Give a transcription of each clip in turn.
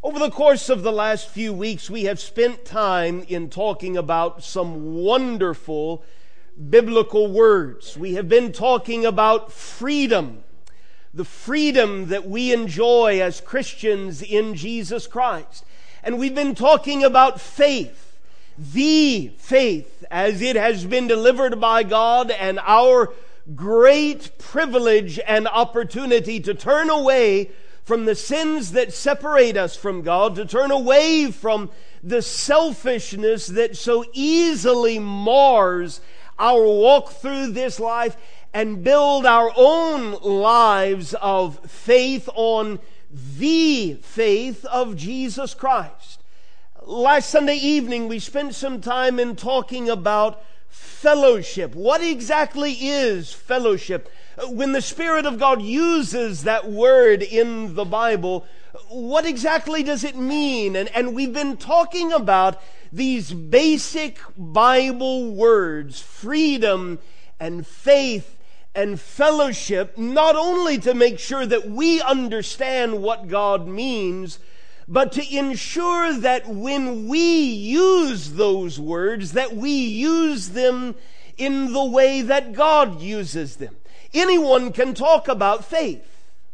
Over the course of the last few weeks, we have spent time in talking about some wonderful biblical words. We have been talking about freedom, the freedom that we enjoy as Christians in Jesus Christ. And we've been talking about faith, the faith as it has been delivered by God, and our great privilege and opportunity to turn away from the sins that separate us from God, to turn away from the selfishness that so easily mars our walk through this life, and build our own lives of faith on the faith of Jesus Christ. Last Sunday evening, we spent some time in talking about fellowship. What exactly is fellowship? When the Spirit of God uses that word in the Bible, what exactly does it mean? And we've been talking about these basic Bible words, freedom and faith and fellowship, not only to make sure that we understand what God means, but to ensure that when we use those words, that we use them in the way that God uses them. Anyone can talk about faith,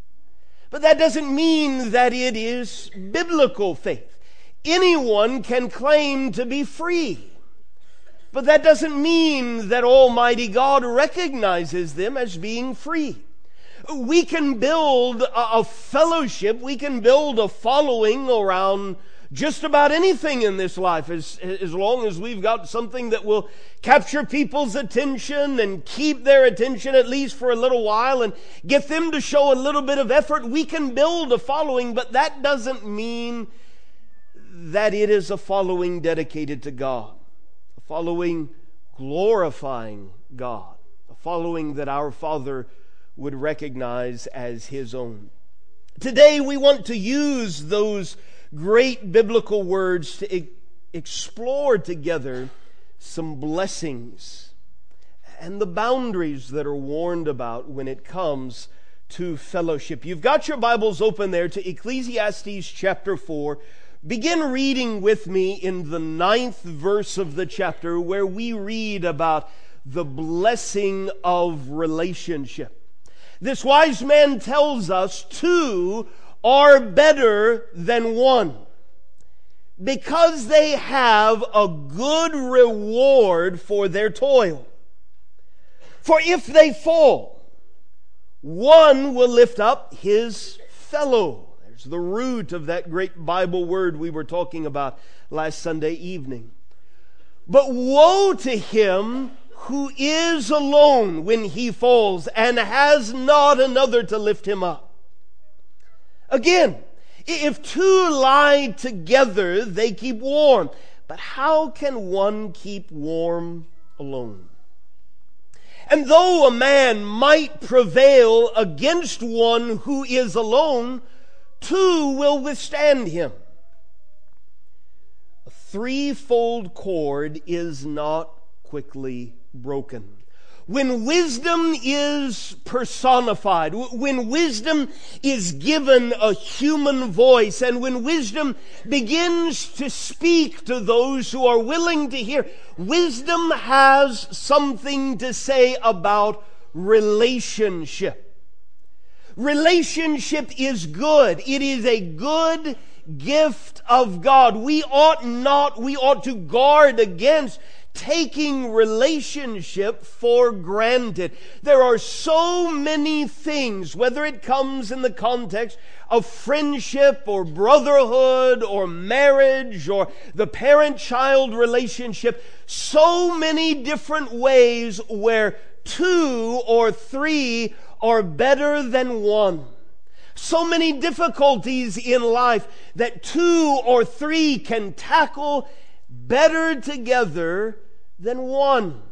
but that doesn't mean that it is biblical faith. Anyone can claim to be free, but that doesn't mean that Almighty God recognizes them as being free. We can build a fellowship, we can build a following around just about anything in this life, as long as we've got something that will capture people's attention and keep their attention at least for a little while and get them to show a little bit of effort. We can build a following, but that doesn't mean that it is a following dedicated to God, a following glorifying God, a following that our Father would recognize as His own. Today we want to use those great biblical words to explore together some blessings and the boundaries that are warned about when it comes to fellowship. You've got your Bibles open there to Ecclesiastes chapter 4. Begin reading with me in the 9th verse of the chapter, where we read about the blessing of relationship. This wise man tells us two are better than one, because they have a good reward for their toil. For if they fall, one will lift up his fellow. There's the root of that great Bible word we were talking about last Sunday evening. But woe to him who is alone when he falls and has not another to lift him up. Again, if two lie together, they keep warm. But how can one keep warm alone? And though a man might prevail against one who is alone, two will withstand him. A threefold cord is not quickly broken. When wisdom is personified, when wisdom is given a human voice, and when wisdom begins to speak to those who are willing to hear, wisdom has something to say about relationship. Relationship is good. It is a good gift of God. We ought to guard against taking relationship for granted. There are so many things, whether it comes in the context of friendship or brotherhood or marriage or the parent-child relationship, so many different ways where two or three are better than one. So many difficulties in life that two or three can tackle better together than one.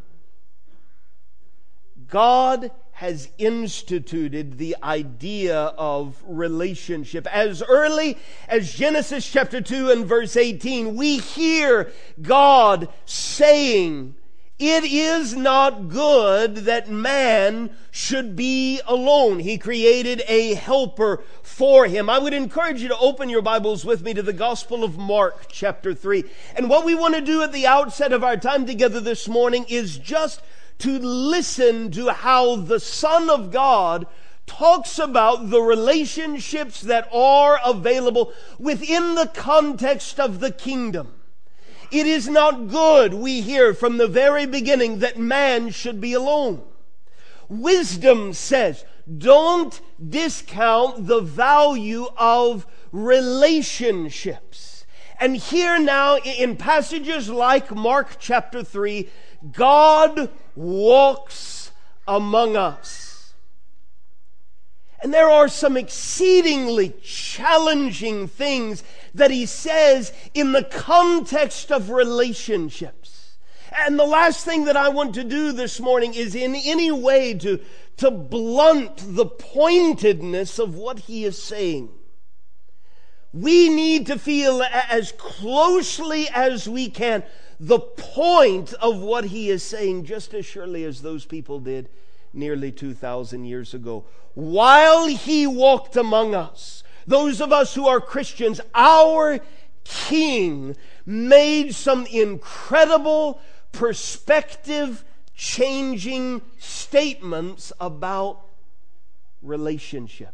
God has instituted the idea of relationship. As early as Genesis chapter 2 and verse 18, we hear God saying It is not good that man should be alone. He created a helper for him. I would encourage you to open your Bibles with me to the Gospel of Mark, chapter 3. And what we want to do at the outset of our time together this morning is just to listen to how the Son of God talks about the relationships that are available within the context of the kingdom. It is not good, we hear from the very beginning, that man should be alone. Wisdom says, don't discount the value of relationships. And here now, in passages like Mark chapter 3, God walks among us. And there are some exceedingly challenging things that he says in the context of relationships. And the last thing that I want to do this morning is in any way to blunt the pointedness of what he is saying. We need to feel as closely as we can the point of what he is saying, just as surely as those people did nearly 2,000 years ago. While he walked among us, those of us who are Christians, our King made some incredible perspective-changing statements about relationship,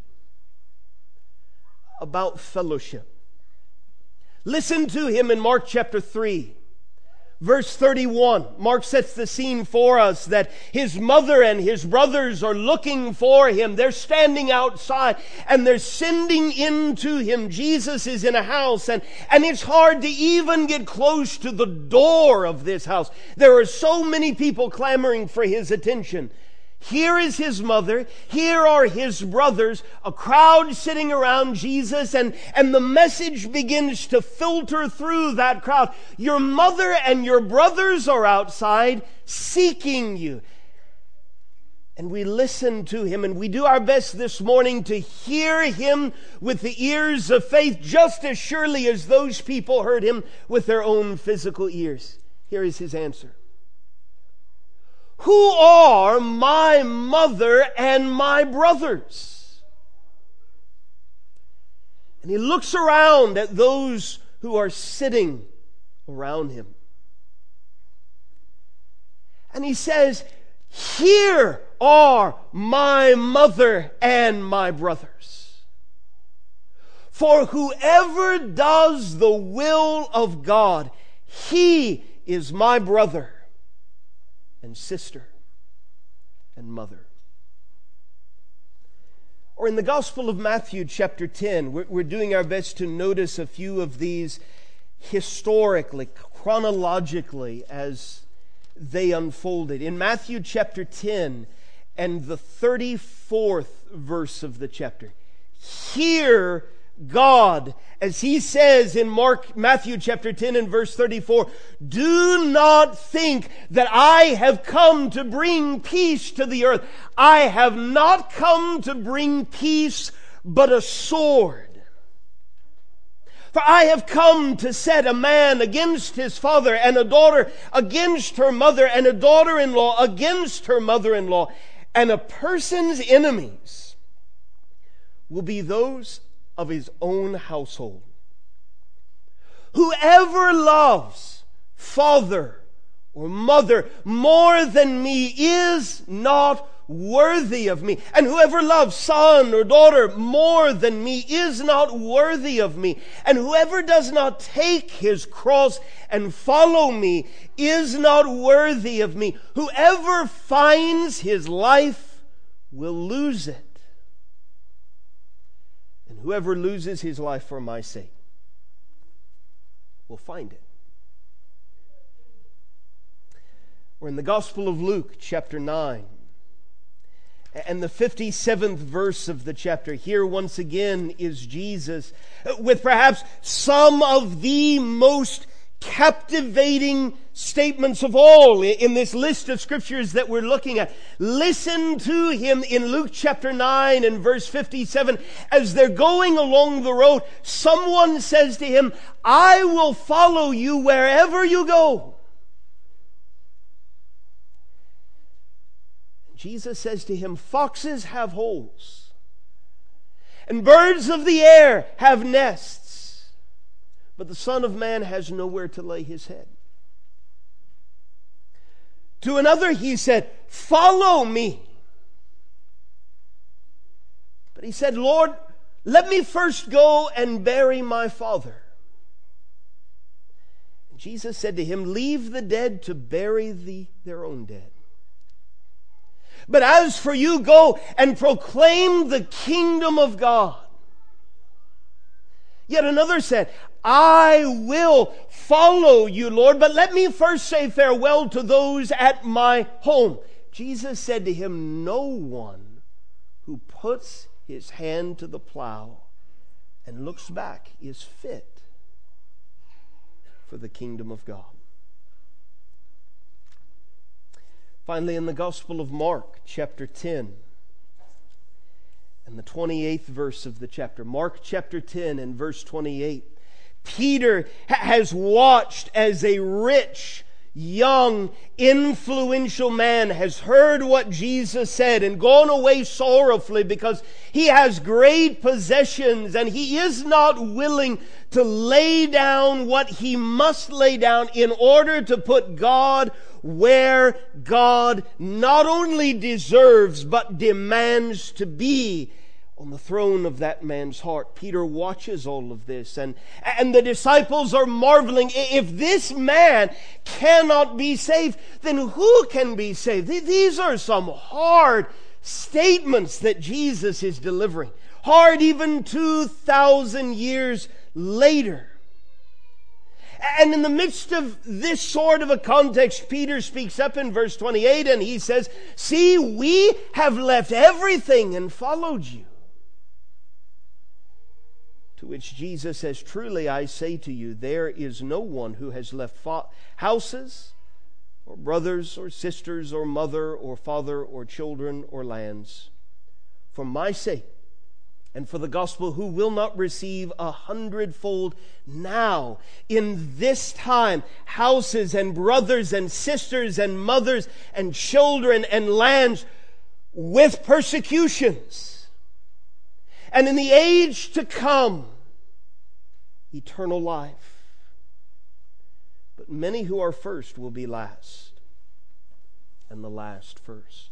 about fellowship. Listen to him in Mark chapter 3. Verse 31, Mark sets the scene for us that his mother and his brothers are looking for him. They're standing outside and they're sending in to him. Jesus is in a house and it's hard to even get close to the door of this house. There are so many people clamoring for his attention. Here is his mother, here are his brothers, a crowd sitting around Jesus, and the message begins to filter through that crowd. Your mother and your brothers are outside seeking you. And we listen to him, and we do our best this morning to hear him with the ears of faith, just as surely as those people heard him with their own physical ears. Here is his answer. Who are my mother and my brothers? And he looks around at those who are sitting around him. And he says, here are my mother and my brothers. For whoever does the will of God, he is my brother and sister and mother. Or in the Gospel of Matthew chapter 10, we're doing our best to notice a few of these historically, chronologically, as they unfolded. In Matthew chapter 10 and the 34th verse of the chapter, hear God, as he says in Matthew chapter 10 and verse 34, do not think that I have come to bring peace to the earth. I have not come to bring peace, but a sword. For I have come to set a man against his father, and a daughter against her mother, and a daughter-in-law against her mother-in-law. And a person's enemies will be those of his own household. Whoever loves father or mother more than me is not worthy of me. And whoever loves son or daughter more than me is not worthy of me. And whoever does not take his cross and follow me is not worthy of me. Whoever finds his life will lose it. And whoever loses his life for my sake will find it. We're in the Gospel of Luke, chapter 9. And the 57th verse of the chapter. Here once again is Jesus with perhaps some of the most captivating statements of all in this list of scriptures that we're looking at. Listen to him in Luke chapter 9 and verse 57. As they're going along the road, someone says to him, I will follow you wherever you go. Jesus says to him, foxes have holes, and birds of the air have nests, but the Son of Man has nowhere to lay his head. To another he said, follow me. But he said, Lord, let me first go and bury my father. And Jesus said to him, leave the dead to bury their own dead. But as for you, go and proclaim the kingdom of God. Yet another said, I will follow you, Lord, but let me first say farewell to those at my home. Jesus said to him, no one who puts his hand to the plow and looks back is fit for the kingdom of God. Finally, in the Gospel of Mark, chapter 10, and the 28th verse of the chapter, Mark chapter 10 and verse 28, Peter has watched as a rich, young, influential man has heard what Jesus said and gone away sorrowfully because he has great possessions and he is not willing to lay down what he must lay down in order to put God where God not only deserves but demands to be, on the throne of that man's heart. Peter watches all of this, and the disciples are marveling. If this man cannot be saved, then who can be saved? These are some hard statements that Jesus is delivering. Hard even 2,000 years later. And in the midst of this sort of a context, Peter speaks up in verse 28 and he says, see, we have left everything and followed you. To which Jesus says, truly I say to you, there is no one who has left houses or brothers or sisters or mother or father or children or lands for my sake and for the gospel, who will not receive 100-fold now, in this time, houses and brothers and sisters and mothers and children and lands with persecutions. And in the age to come, eternal life. But many who are first will be last, and the last first.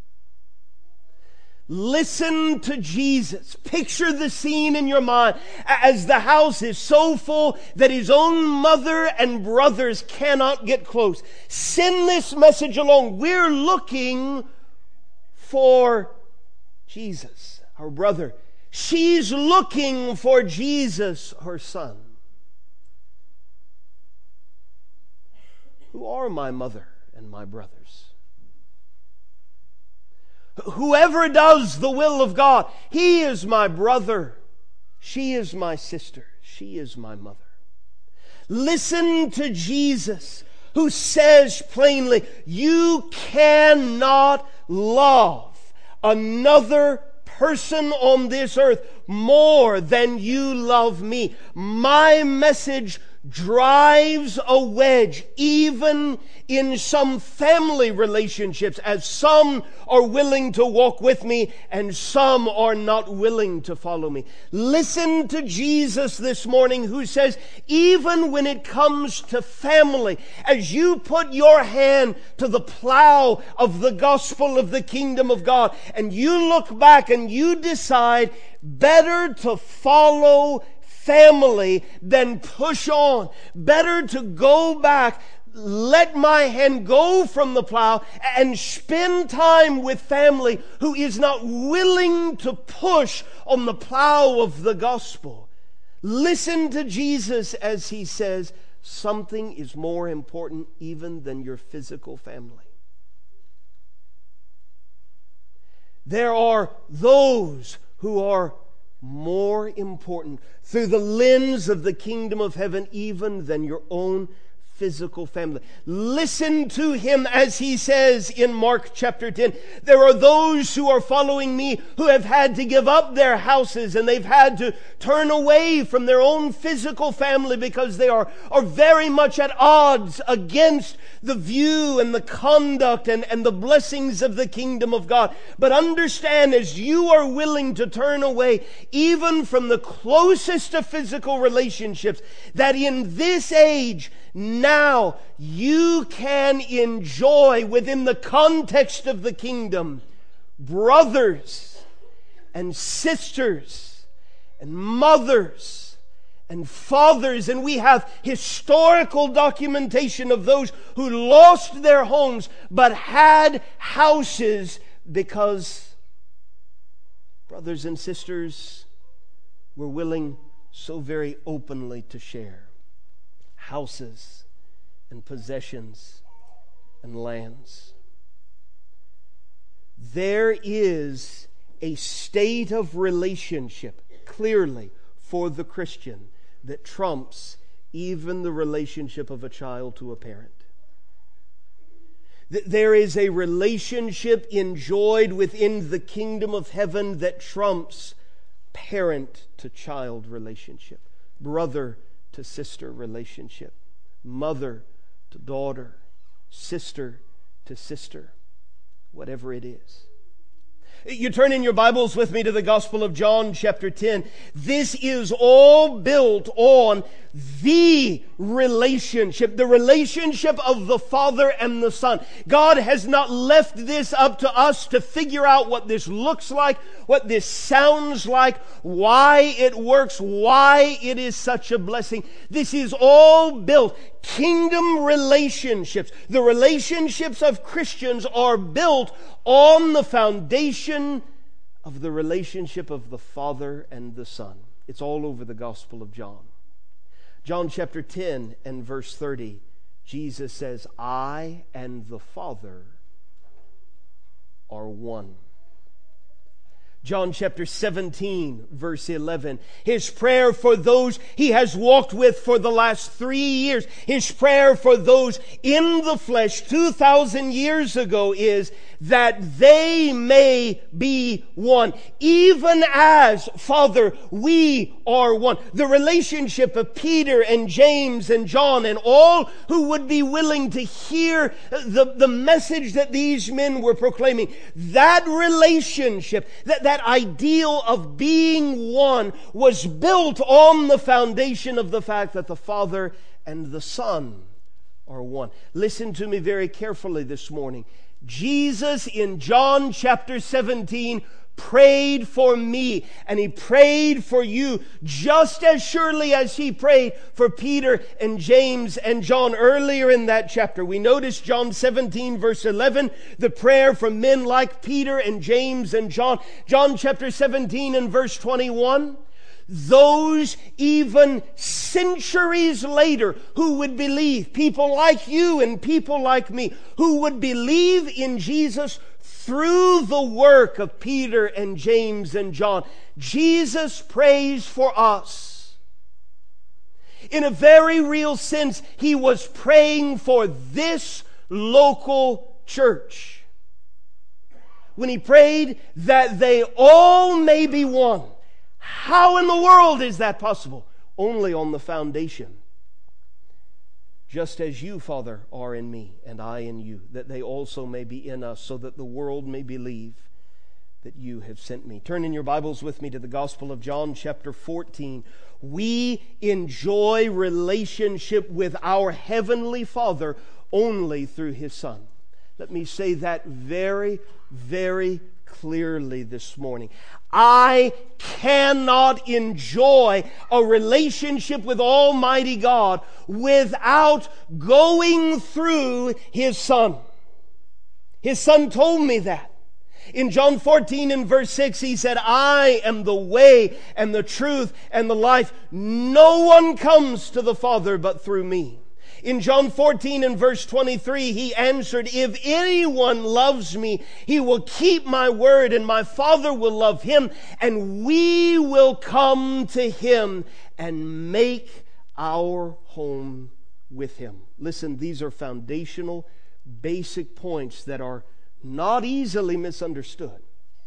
Listen to Jesus. Picture the scene in your mind as the house is so full that his own mother and brothers cannot get close. Send this message along. We're looking for Jesus, our brother. She's looking for Jesus, her son. Who are my mother and my brothers? Whoever does the will of God, he is my brother. She is my sister. She is my mother. Listen to Jesus, who says plainly, you cannot love another person on this earth more than you love me. My message drives a wedge even in some family relationships, as some are willing to walk with me and some are not willing to follow me. Listen to Jesus this morning, who says, even when it comes to family, as you put your hand to the plow of the gospel of the kingdom of God and you look back and you decide better to follow family than push on, better to go back, let my hand go from the plow and spend time with family who is not willing to push on the plow of the gospel. Listen to Jesus as he says, something is more important even than your physical family. There are those who are more important through the lens of the kingdom of heaven even than your own physical family. Listen to him as he says in Mark chapter 10, there are those who are following me who have had to give up their houses and they've had to turn away from their own physical family because they are very much at odds against the view and the conduct and the blessings of the kingdom of God. But understand, as you are willing to turn away even from the closest of physical relationships, that in this age now you can enjoy within the context of the kingdom brothers and sisters and mothers and fathers. And we have historical documentation of those who lost their homes but had houses because brothers and sisters were willing so very openly to share houses and possessions and lands. There is a state of relationship, clearly, for the Christian that trumps even the relationship of a child to a parent. There is a relationship enjoyed within the kingdom of heaven that trumps parent to child relationship, brother to sister relationship, mother to daughter, sister to sister, whatever it is. You turn in your Bibles with me to the Gospel of John chapter 10. This is all built on the relationship of the Father and the Son. God has not left this up to us to figure out what this looks like, what this sounds like, why it works, why it is such a blessing. This is all built. Kingdom relationships, the relationships of Christians, are built on the foundation of the relationship of the Father and the Son. It's all over the Gospel of John. John chapter 10 and verse 30, Jesus says, I and the Father are one. John chapter 17, verse 11. His prayer for those he has walked with for the last 3 years, his prayer for those in the flesh 2,000 years ago is that they may be one. Even as, Father, we are one. The relationship of Peter and James and John and all who would be willing to hear the message that these men were proclaiming, that relationship, that ideal of being one was built on the foundation of the fact that the Father and the Son are one. Listen to me very carefully this morning. Jesus in John chapter 17 prayed for me, and he prayed for you just as surely as he prayed for Peter and James and John earlier in that chapter. We notice John 17 verse 11, the prayer for men like Peter and James and John. John chapter 17 and verse 21, those even centuries later who would believe, people like you and people like me, who would believe in Jesus through the work of Peter and James and John. Jesus prays for us. In a very real sense, he was praying for this local church when he prayed that they all may be one. How in the world is that possible? Only on the foundation. Just as you, Father, are in me and I in you, that they also may be in us, so that the world may believe that you have sent me. Turn in your Bibles with me to the Gospel of John chapter 14. We enjoy relationship with our Heavenly Father only through His Son. Let me say that very, very clearly this morning. I cannot enjoy a relationship with Almighty God without going through His Son. His Son told me that. In John 14 and verse 6, He said, I am the way and the truth and the life. No one comes to the Father but through me. In John 14 and verse 23, He answered, if anyone loves me, he will keep my word, and my Father will love him, and we will come to him and make our home with Him. Listen, these are foundational, basic points that are not easily misunderstood.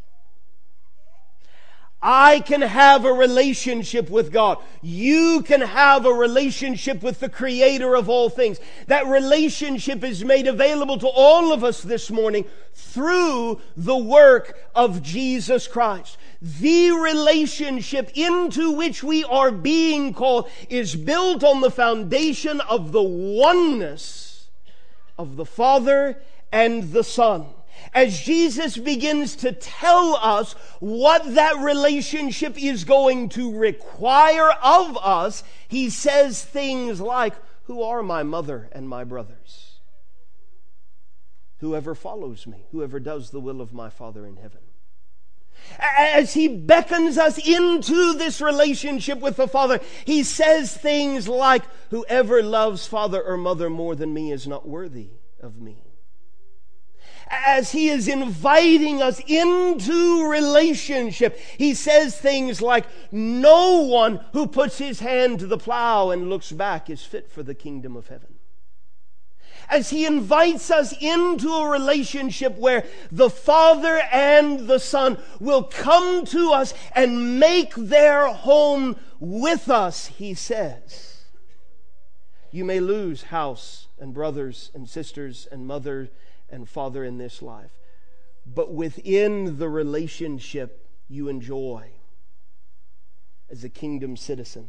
I can have a relationship with God. You can have a relationship with the Creator of all things. That relationship is made available to all of us this morning through the work of Jesus Christ. The relationship into which we are being called is built on the foundation of the oneness of the Father and the Son. As Jesus begins to tell us what that relationship is going to require of us, He says things like, "Who are my mother and my brothers? Whoever follows me, whoever does the will of my Father in heaven." As He beckons us into this relationship with the Father, He says things like, "Whoever loves father or mother more than me is not worthy of me." As He is inviting us into relationship, He says things like, "No one who puts his hand to the plow and looks back is fit for the kingdom of heaven." As He invites us into a relationship where the Father and the Son will come to us and make their home with us, He says, "You may lose house and brothers and sisters and mother and father in this life, but within the relationship you enjoy as a kingdom citizen,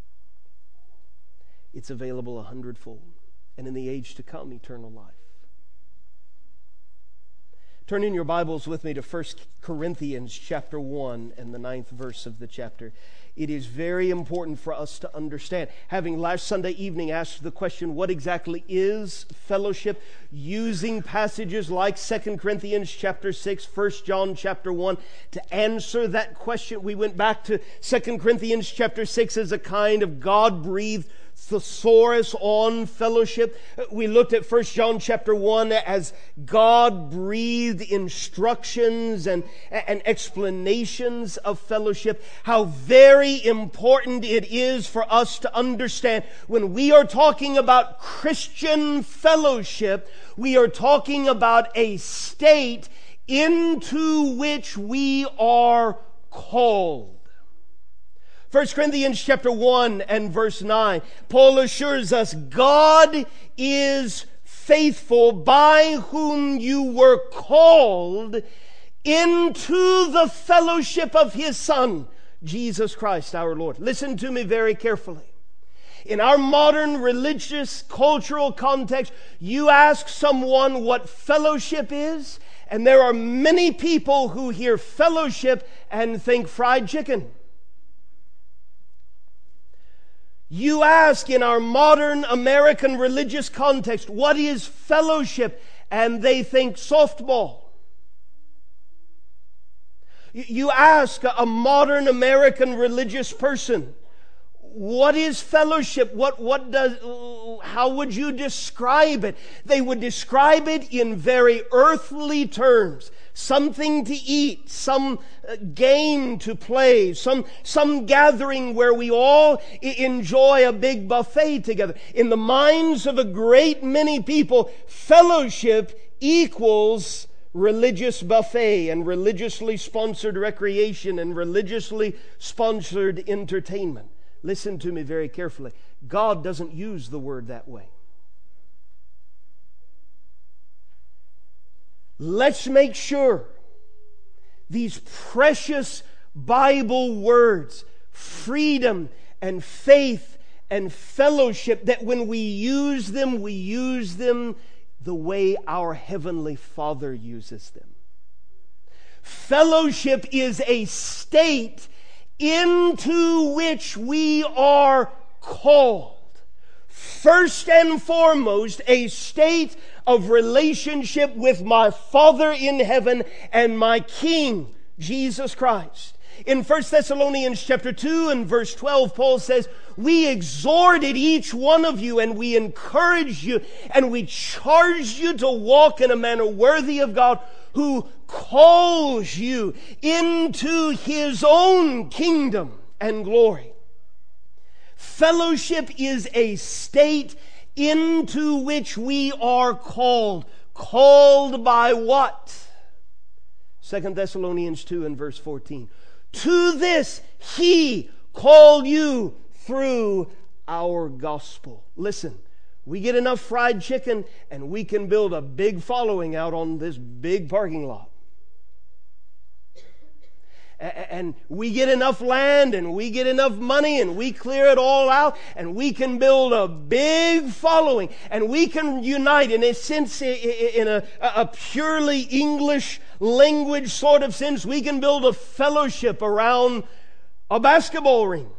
it's available 100-fold, and in the age to come, eternal life." Turn in your Bibles with me to 1 Corinthians chapter 1 and the 9th verse of the chapter. It is very important for us to understand. Having last Sunday evening asked the question, what exactly is fellowship? Using passages like 2 Corinthians chapter 6, 1 John chapter 1 to answer that question. We went back to 2 Corinthians chapter 6 as a kind of God-breathed thesaurus on fellowship. We looked at 1 John chapter 1 as God-breathed instructions and explanations of fellowship. How very important it is for us to understand when we are talking about Christian fellowship, we are talking about a state into which we are called. 1 Corinthians chapter 1 and verse 9, Paul assures us, "God is faithful, by whom you were called into the fellowship of His Son, Jesus Christ our Lord." Listen to me very carefully. In our modern religious, cultural context, you ask someone what fellowship is, and there are many people who hear fellowship and think fried chicken. You ask in our modern American religious context, what is fellowship? And they think softball. You ask a modern American religious person, what is fellowship? How would you describe it? They would describe it in very earthly terms. Something to eat, some game to play, some gathering where we all enjoy a big buffet together. In the minds of a great many people, fellowship equals religious buffet and religiously sponsored recreation and religiously sponsored entertainment. Listen to me very carefully. God doesn't use the word that way. Let's make sure these precious Bible words, freedom and faith and fellowship, that when we use them the way our Heavenly Father uses them. Fellowship is a state into which we are called. First and foremost, a state of relationship with my Father in heaven and my King, Jesus Christ. In 1 Thessalonians chapter 2 and verse 12, Paul says, "We exhorted each one of you, and we encourage you, and we charge you to walk in a manner worthy of God, who calls you into His own kingdom and glory." Fellowship is a state into which we are called. Called by what? 2 Thessalonians 2 and verse 14. To this He called you through our gospel. Listen, we get enough fried chicken and we can build a big following out on this big parking lot. And we get enough land and we get enough money and we clear it all out and we can build a big following and we can unite in a sense, in a purely English language sort of sense. We can build a fellowship around a basketball ring.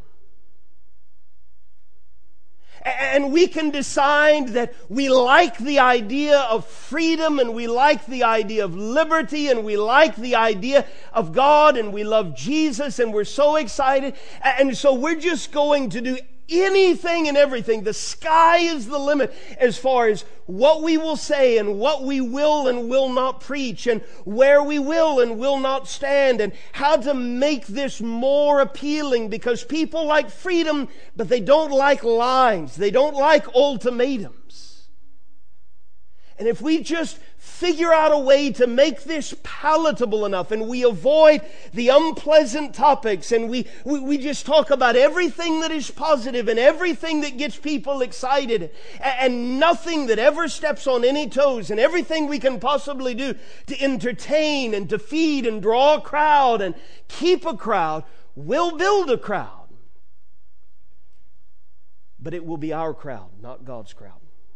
And we can decide that we like the idea of freedom and we like the idea of liberty and we like the idea of God and we love Jesus and we're so excited. And so we're just going to do anything and everything. The sky is the limit as far as what we will say and what we will and will not preach and where we will and will not stand and how to make this more appealing, because people like freedom, but they don't like lines. They don't like ultimatums. And if we just figure out a way to make this palatable enough and we avoid the unpleasant topics and we just talk about everything that is positive and everything that gets people excited and nothing that ever steps on any toes and everything we can possibly do to entertain and to feed and draw a crowd and keep a crowd, we'll build a crowd. But it will be our crowd, not God's crowd.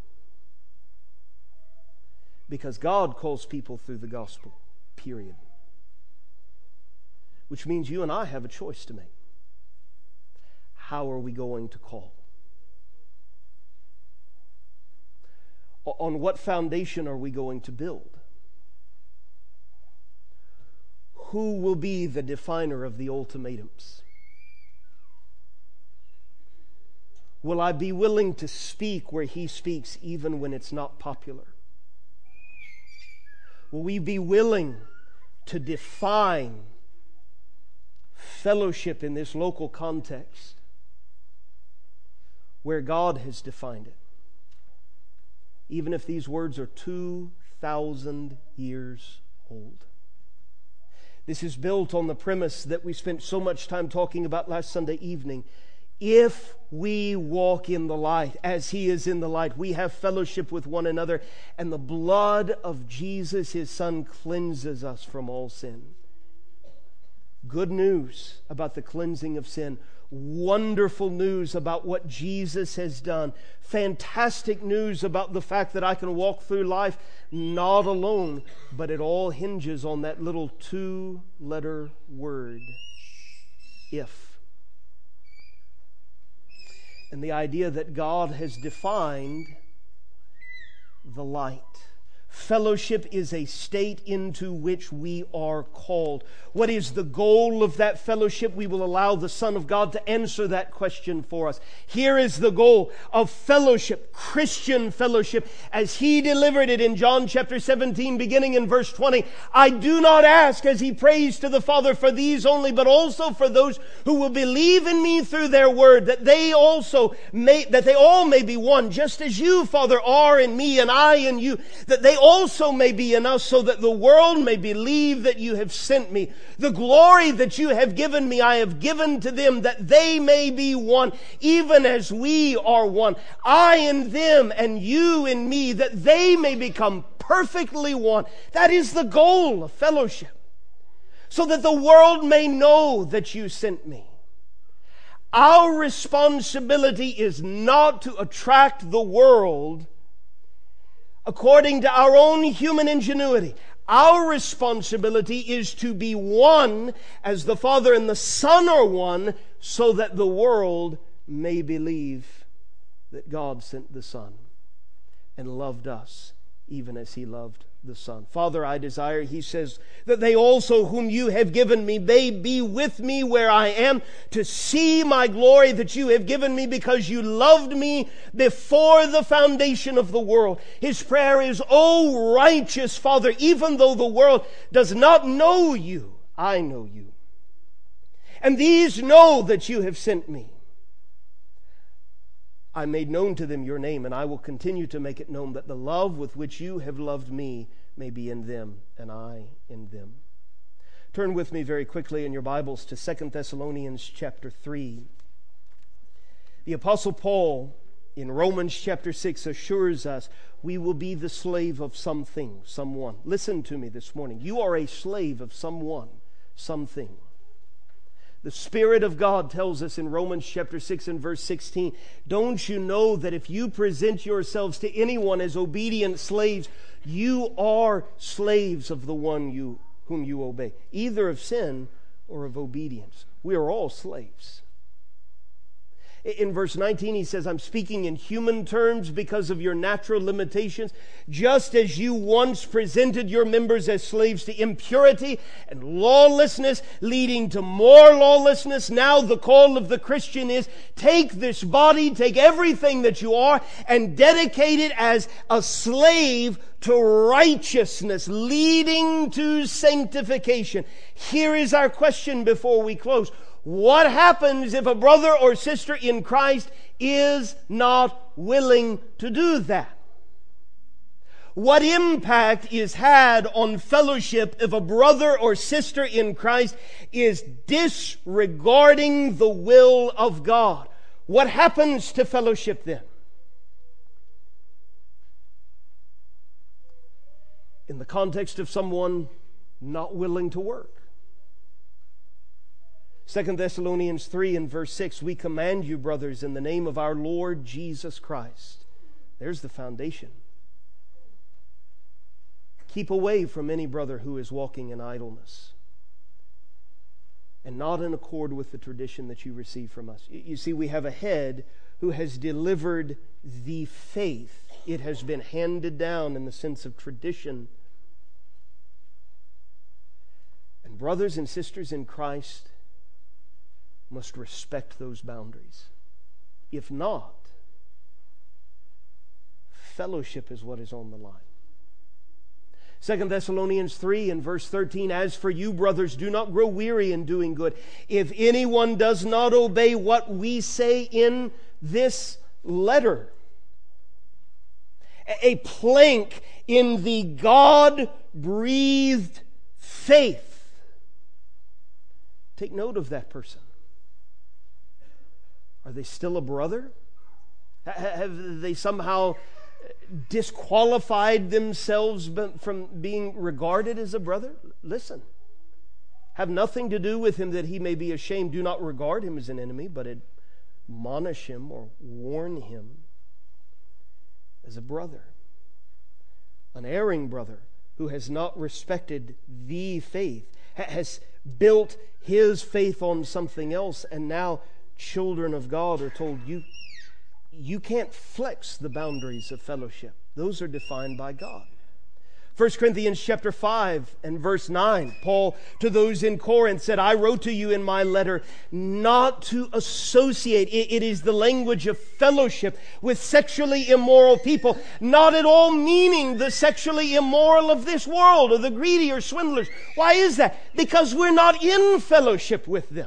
Because God calls people through the gospel, period. Which means you and I have a choice to make. How are we going to call? On what foundation are we going to build? Who will be the definer of the ultimatums? Will I be willing to speak where He speaks even when it's not popular? Will we be willing to define fellowship in this local context where God has defined it? Even if these words are 2,000 years old. This is built on the premise that we spent so much time talking about last Sunday evening. If we walk in the light, as He is in the light, we have fellowship with one another, and the blood of Jesus, His Son, cleanses us from all sin. Good news about the cleansing of sin. Wonderful news about what Jesus has done. Fantastic news about the fact that I can walk through life not alone, but it all hinges on that little 2-letter word, if. And the idea that God has defined the light. Fellowship is a state into which we are called. What is the goal of that fellowship? We will allow the Son of God to answer that question for us. Here is the goal of fellowship, Christian fellowship, as He delivered it in John chapter 17, beginning in verse 20. I do not ask, as He prays to the Father, for these only, but also for those who will believe in Me through their word, that they all may be one, just as You, Father, are in Me and I in You, that they also may be in us, so that the world may believe that You have sent Me. The glory that You have given Me, I have given to them, that they may be one, even as We are one. I in them and You in Me, that they may become perfectly one. That is the goal of fellowship. So that the world may know that You sent Me. Our responsibility is not to attract the world according to our own human ingenuity. Our responsibility is to be one as the Father and the Son are one, so that the world may believe that God sent the Son and loved us even as He loved the Son. Father, I desire, He says, that they also whom You have given Me may be with Me where I am, to see My glory that You have given Me, because You loved Me before the foundation of the world. His prayer is, O righteous Father, even though the world does not know You, I know You. And these know that You have sent Me. I made known to them your name, and I will continue to make it known, that the love with which you have loved me may be in them, and I in them. Turn with me very quickly in your Bibles to 2 Thessalonians chapter 3. The Apostle Paul in Romans chapter 6 assures us we will be the slave of something, someone. Listen to me this morning. You are a slave of someone, something. The Spirit of God tells us in Romans chapter 6 and verse 16, don't you know that if you present yourselves to anyone as obedient slaves, you are slaves of the one whom you obey, either of sin or of obedience. We are all slaves. In verse 19 he says, I'm speaking in human terms because of your natural limitations. Just as you once presented your members as slaves to impurity and lawlessness, leading to more lawlessness, now the call of the Christian is, take this body, take everything that you are, and dedicate it as a slave to righteousness, leading to sanctification. Here is our question before we close. What happens if a brother or sister in Christ is not willing to do that? What impact is had on fellowship if a brother or sister in Christ is disregarding the will of God? What happens to fellowship then? In the context of someone not willing to work. 2 Thessalonians 3 and verse 6, we command you, brothers, in the name of our Lord Jesus Christ. There's the foundation. Keep away from any brother who is walking in idleness and not in accord with the tradition that you receive from us. You see, we have a head who has delivered the faith. It has been handed down in the sense of tradition. And brothers and sisters in Christ must respect those boundaries. If not, fellowship is what is on the line. 2 Thessalonians 3 and verse 13, as for you, brothers, do not grow weary in doing good. If anyone does not obey what we say in this letter, a plank in the God-breathed faith, take note of that person. Are they still a brother? Have they somehow disqualified themselves from being regarded as a brother? Listen. Have nothing to do with him that he may be ashamed. Do not regard him as an enemy, but admonish him or warn him as a brother. An erring brother who has not respected the faith, has built his faith on something else, and now children of God are told you can't flex the boundaries of fellowship. Those are defined by God. 1 Corinthians chapter 5 and verse 9, Paul to those in Corinth said, I wrote to you in my letter not to associate, it is the language of fellowship, with sexually immoral people, not at all meaning the sexually immoral of this world or the greedy or swindlers. Why is that? Because we're not in fellowship with them.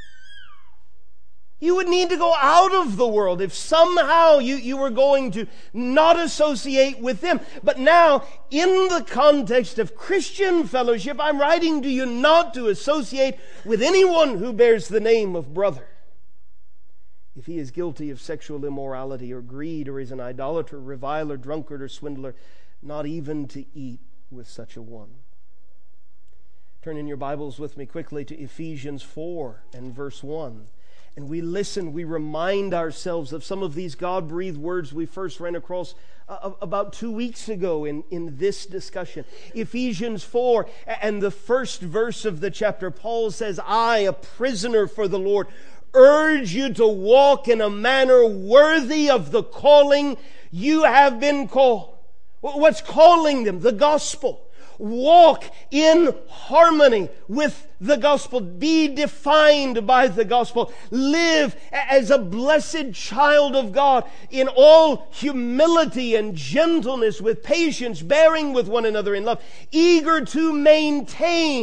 You would need to go out of the world if somehow you were going to not associate with them. But now, in the context of Christian fellowship, I'm writing to you not to associate with anyone who bears the name of brother. If he is guilty of sexual immorality or greed, or is an idolater, reviler, drunkard, or swindler, not even to eat with such a one. Turn in your Bibles with me quickly to Ephesians 4 and verse 1. And we listen, we remind ourselves of some of these God-breathed words we first ran across about 2 weeks ago in this discussion. Ephesians 4 and the first verse of the chapter, Paul says, I, a prisoner for the Lord, urge you to walk in a manner worthy of the calling you have been called. What's calling them? The gospel. Walk in harmony with the gospel. Be defined by the gospel. Live as a blessed child of God in all humility and gentleness, with patience, bearing with one another in love, eager to maintain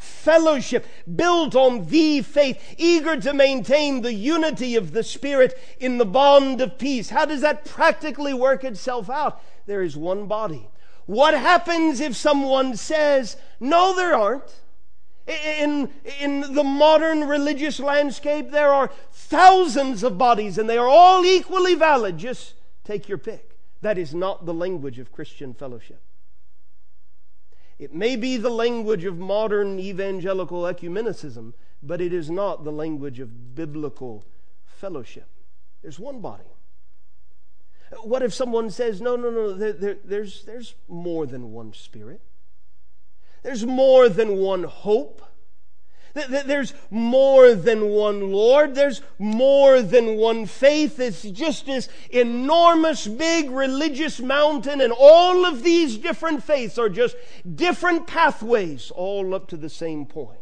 fellowship built on the faith, eager to maintain the unity of the Spirit in the bond of peace. How does that practically work itself out? There is one body. What happens if someone says, no, there aren't? In the modern religious landscape, there are thousands of bodies and they are all equally valid. Just take your pick. That is not the language of Christian fellowship. It may be the language of modern evangelical ecumenicism, but it is not the language of biblical fellowship. There's one body. What if someone says, no, there's more than one Spirit. There's more than one hope. There's more than one Lord. There's more than one faith. It's just this enormous, big religious mountain, and all of these different faiths are just different pathways, all up to the same point.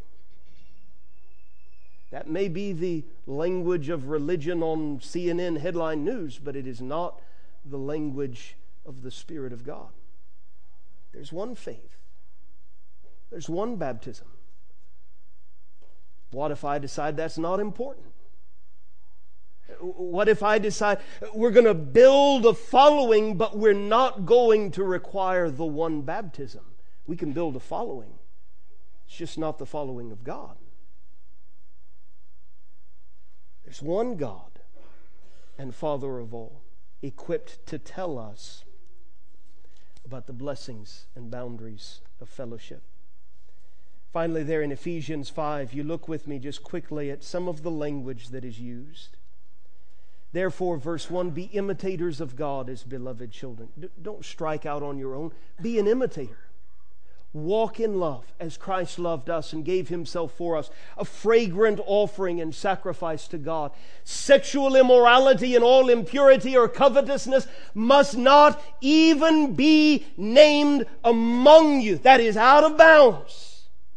That may be the language of religion on CNN headline news, but it is not the language of the Spirit of God. There's one faith. There's one baptism. What if I decide that's not important? What if I decide we're going to build a following, but we're not going to require the one baptism? We can build a following. It's just not the following of God. There's one God and Father of all, equipped to tell us about the blessings and boundaries of fellowship. Finally, there in Ephesians 5, you look with me just quickly at some of the language that is used. Therefore, verse 1, be imitators of God as beloved children. Don't strike out on your own. Be an imitator. Walk in love as Christ loved us and gave Himself for us, a fragrant offering and sacrifice to God. Sexual immorality and all impurity or covetousness must not even be named among you. That is out of bounds.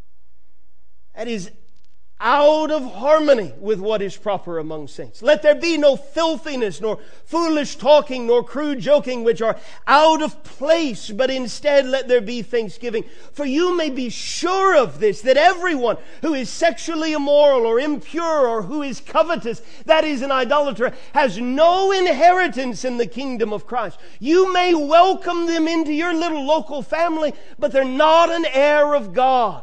That is out of harmony with what is proper among saints. Let there be no filthiness, nor foolish talking, nor crude joking, which are out of place, but instead let there be thanksgiving. For you may be sure of this, that everyone who is sexually immoral or impure or who is covetous, that is an idolater, has no inheritance in the kingdom of Christ. You may welcome them into your little local family, but they're not an heir of God.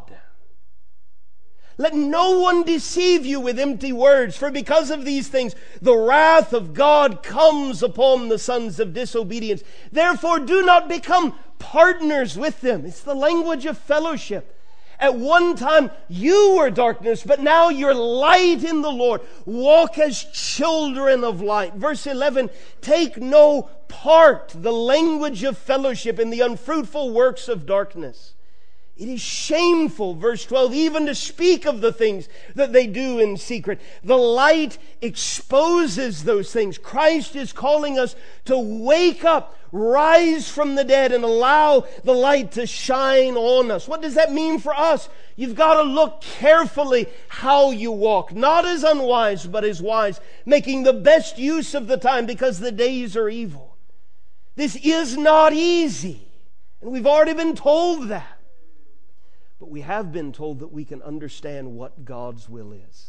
Let no one deceive you with empty words, for because of these things the wrath of God comes upon the sons of disobedience. Therefore do not become partners with them. It's the language of fellowship. At one time you were darkness, but now you're light in the Lord. Walk as children of light. Verse 11, take no part, the language of fellowship, in the unfruitful works of darkness. It is shameful, verse 12, even to speak of the things that they do in secret. The light exposes those things. Christ is calling us to wake up, rise from the dead, and allow the light to shine on us. What does that mean for us? You've got to look carefully how you walk, not as unwise, but as wise, making the best use of the time because the days are evil. This is not easy, and we've already been told that. But we have been told that we can understand what God's will is.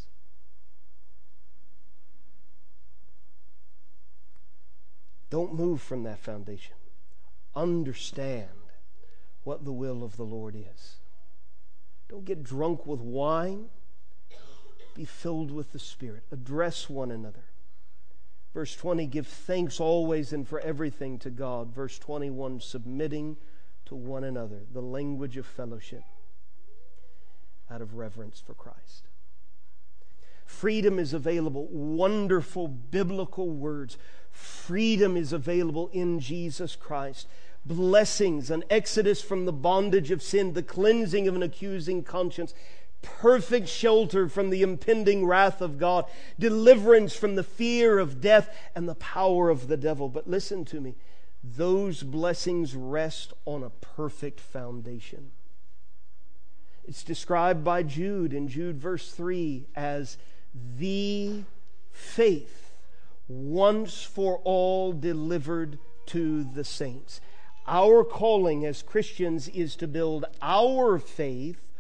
Don't move from that foundation. Understand what the will of the Lord is. Don't get drunk with wine. Be filled with the Spirit. Address one another. Verse 20, give thanks always and for everything to God. Verse 21, submitting to one another. The language of fellowship out of reverence for Christ. Freedom is available. Wonderful biblical words. Freedom is available in Jesus Christ. Blessings, an exodus from the bondage of sin, the cleansing of an accusing conscience, perfect shelter from the impending wrath of God, deliverance from the fear of death and the power of the devil. But listen to me, those blessings rest on a perfect foundation. It's described by Jude in Jude verse 3 as the faith once for all delivered to the saints. Our calling as Christians is to build our faith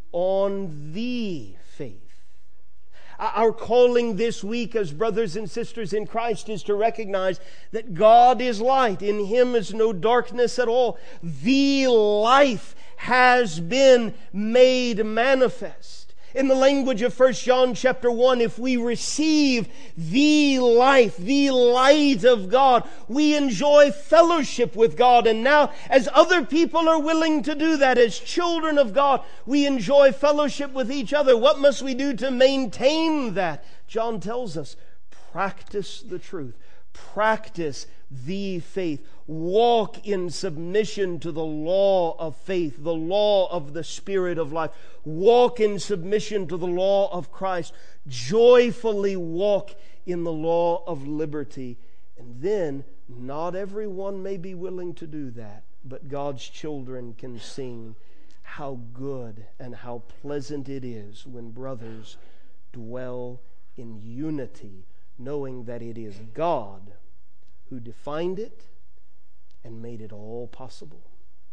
on the faith. Our calling this week as brothers and sisters in Christ is to recognize that God is light. In Him is no darkness at all. The life has been made manifest. In the language of 1 John chapter 1, if we receive the life, the light of God, we enjoy fellowship with God. And now, as other people are willing to do that, as children of God, we enjoy fellowship with each other. What must we do to maintain that? John tells us, practice the truth. Practice the faith. Walk in submission to the law of faith, the law of the Spirit of life. Walk in submission to the law of Christ. Joyfully walk in the law of liberty. And then, not everyone may be willing to do that, but God's children can sing, how good and how pleasant it is when brothers dwell in unity, knowing that it is God who defined it and made it all possible.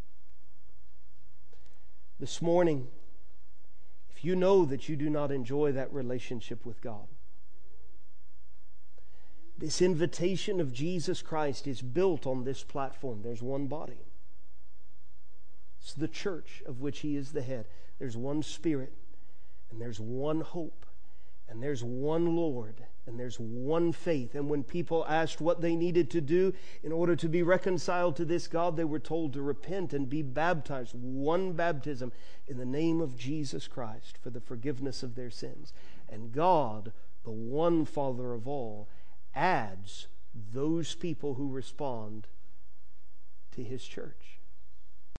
This morning, if you know that you do not enjoy that relationship with God, this invitation of Jesus Christ is built on this platform. There's one body. It's the church of which He is the head. There's one Spirit, and there's one hope, and there's one Lord, and there's one faith. And when people asked what they needed to do in order to be reconciled to this God, they were told to repent and be baptized. One baptism in the name of Jesus Christ for the forgiveness of their sins. And God, the one Father of all, adds those people who respond to His church.